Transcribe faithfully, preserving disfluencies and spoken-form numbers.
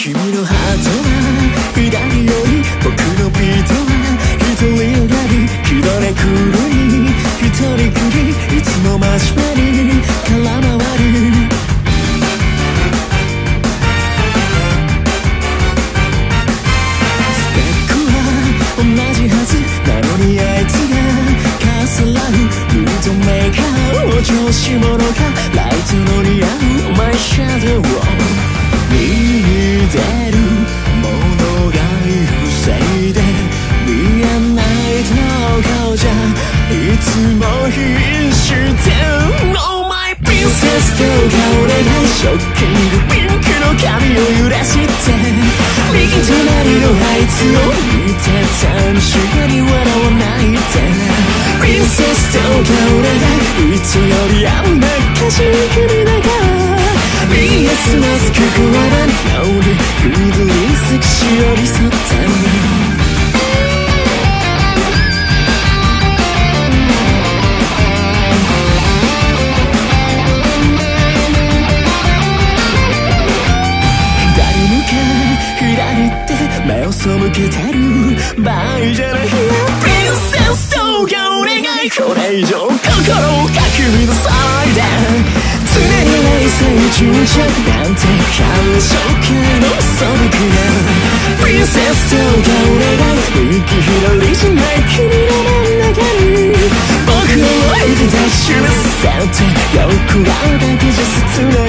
君のハートは左より僕のビートは一人より気取れ狂い一人きりいつも真面目に空回るスペックは同じはずなのにあいつがかすらうムードメーカーお調子者かライトの似合うマイシャドウを見出るものがいるせいで見えないとこじゃいつも必死で Oh my princess とか俺がショッキングピンクの髪を揺らして右隣のあいつを見て楽しげに笑わないで Princess とか俺がいつよりあんな歌詞にながらビーエス のスククワラのようにフードにセクシー寄り添って左向け左って目を背けてる場合じゃない Princess とか俺がこれ以上心をかき乱さないで常に冷静沈着なんて感傷系の素朴な Princess とか俺が右左じゃない君の真ん中に僕を置いて抱きしめさってよくあるだけじゃ切な